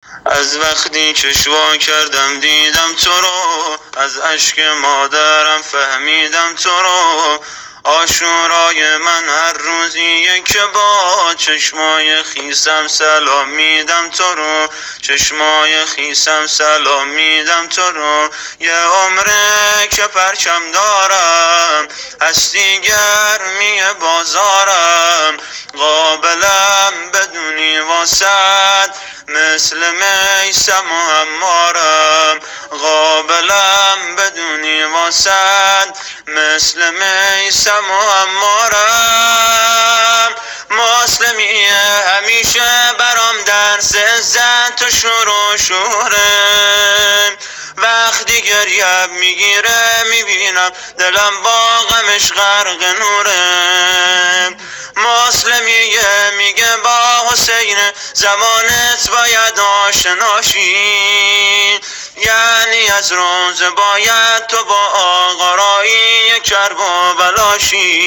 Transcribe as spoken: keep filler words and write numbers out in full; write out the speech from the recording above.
از وقتی چشوا کردم دیدم تو رو، از اشک مادرم فهمیدم تو رو. عاشورای من هر روزیه که با چشمای خیسم سلام میدم تو رو، چشمای خیسم سلام میدم تو رو. یه عمره که پرچم دارم، هستی گرمی بازارم. قابلم بدونی واسد مثل میسم و همارم. قابلم بدونی واسد مثل میسم و همارم. مسلمیه همیشه برام درس عزت و شور و شوره. وقتی گریه میگیره میبینم دلم با غمش غرق نوره. مسلمیه میگه با حسین زمانت باید آشناشی، یعنی از روز باید تو با آقا رایی کرب و بلاشی.